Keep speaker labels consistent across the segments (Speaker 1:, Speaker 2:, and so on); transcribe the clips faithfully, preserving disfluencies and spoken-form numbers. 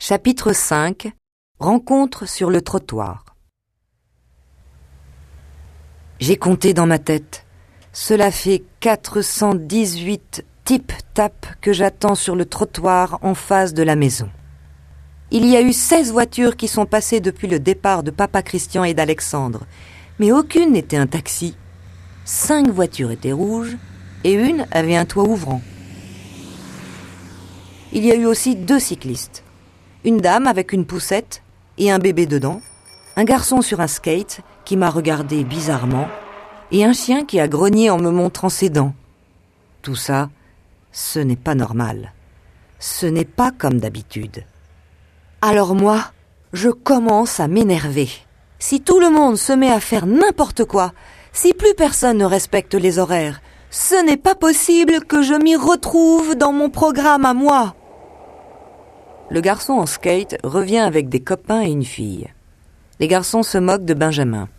Speaker 1: Chapitre cinq. Rencontre sur le trottoir. J'ai compté dans ma tête. Cela fait quatre cent dix-huit tip-tap que j'attends sur le trottoir en face de la maison. Il y a eu seize voitures qui sont passées depuis le départ de Papa Christian et d'Alexandre, mais aucune n'était un taxi. Cinq voitures étaient rouges et une avait un toit ouvrant. Il y a eu aussi deux cyclistes. Une dame avec une poussette et un bébé dedans, un garçon sur un skate qui m'a regardé bizarrement et un chien qui a grogné en me montrant ses dents. Tout ça, ce n'est pas normal. Ce n'est pas comme d'habitude. Alors moi, je commence à m'énerver. Si tout le monde se met à faire n'importe quoi, si plus personne ne respecte les horaires, ce n'est pas possible que je m'y retrouve dans mon programme à moi. Le garçon en skate revient avec des copains et une fille. Les garçons se moquent de Benjamin.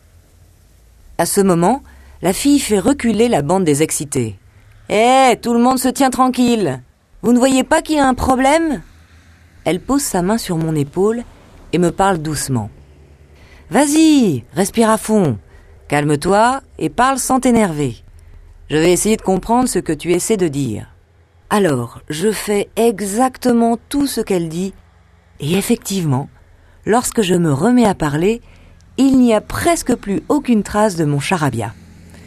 Speaker 1: À ce moment, la fille fait reculer la bande des excités. « Hé, hey, tout le monde se tient tranquille. Vous ne voyez pas qu'il y a un problème ?» Elle pose sa main sur mon épaule et me parle doucement. « Vas-y, respire à fond. Calme-toi et parle sans t'énerver. Je vais essayer de comprendre ce que tu essaies de dire. » Alors, je fais exactement tout ce qu'elle dit, et effectivement, lorsque je me remets à parler, il n'y a presque plus aucune trace de mon charabia.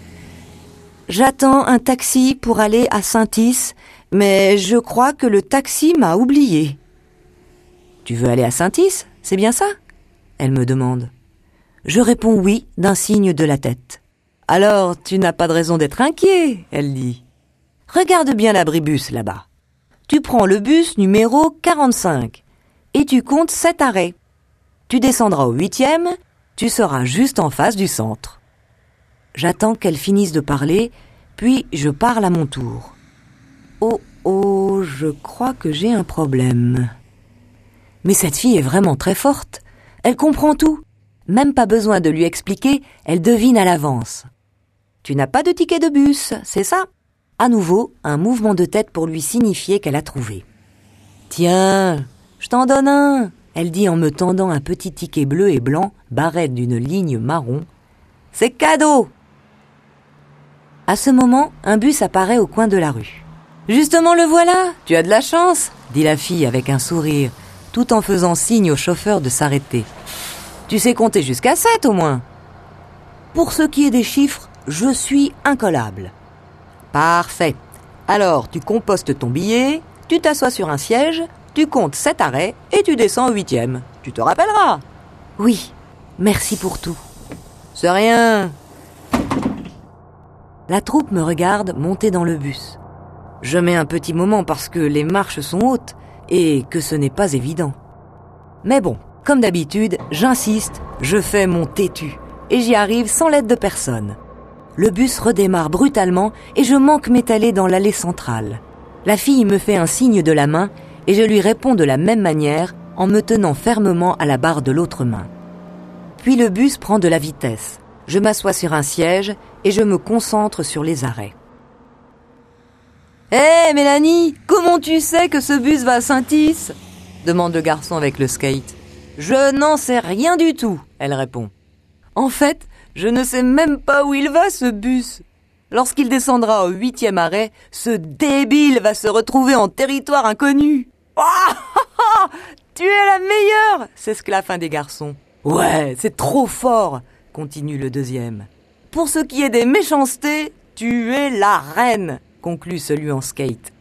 Speaker 1: J'attends un taxi pour aller à Saint-Is, mais je crois que le taxi m'a oublié. « Tu veux aller à Saint-Is, c'est bien ça ?» elle me demande. Je réponds oui d'un signe de la tête. « Alors, tu n'as pas de raison d'être inquiet, » elle dit. Regarde bien l'abribus là-bas. Tu prends le bus numéro quarante-cinq et tu comptes sept arrêts. Tu descendras au huitième, tu seras juste en face du centre. J'attends qu'elle finisse de parler, puis je parle à mon tour. Oh oh, je crois que j'ai un problème. Mais cette fille est vraiment très forte. Elle comprend tout. Même pas besoin de lui expliquer, elle devine à l'avance. Tu n'as pas de ticket de bus, c'est ça ? À nouveau, un mouvement de tête pour lui signifier qu'elle a trouvé. « Tiens, je t'en donne un !» elle dit en me tendant un petit ticket bleu et blanc, barré d'une ligne marron. « C'est cadeau !» À ce moment, un bus apparaît au coin de la rue. « Justement le voilà, tu as de la chance !» dit la fille avec un sourire, tout en faisant signe au chauffeur de s'arrêter. « Tu sais compter jusqu'à sept au moins !» Pour ce qui est des chiffres, je suis incollable. Parfait. Alors, tu compostes ton billet, tu t'assois sur un siège, tu comptes sept arrêts et tu descends au huitième. Tu te rappelleras ? Oui, merci pour tout. C'est rien. La troupe me regarde monter dans le bus. Je mets un petit moment parce que les marches sont hautes et que ce n'est pas évident. Mais bon, comme d'habitude, j'insiste, je fais mon têtu et j'y arrive sans l'aide de personne. Le bus redémarre brutalement et je manque m'étaler dans l'allée centrale. La fille me fait un signe de la main et je lui réponds de la même manière en me tenant fermement à la barre de l'autre main. Puis le bus prend de la vitesse. Je m'assois sur un siège et je me concentre sur les arrêts. « Hé hey, Mélanie, comment tu sais que ce bus va à Saint-Is ?» demande le garçon avec le skate. « Je n'en sais rien du tout, » elle répond. « En fait, je ne sais même pas où il va, ce bus. Lorsqu'il descendra au huitième arrêt, ce débile va se retrouver en territoire inconnu. Oh, tu es la meilleure, s'esclaffe un des garçons. Ouais, c'est trop fort, continue le deuxième. Pour ce qui est des méchancetés, tu es la reine, conclut celui en skate.